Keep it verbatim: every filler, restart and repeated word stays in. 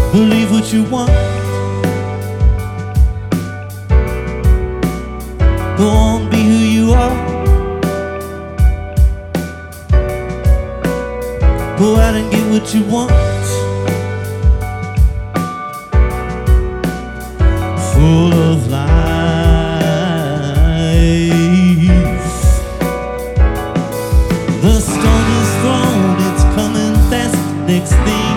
Believe what you want. Go on, be who you are. Go out and get what you want. Full of life.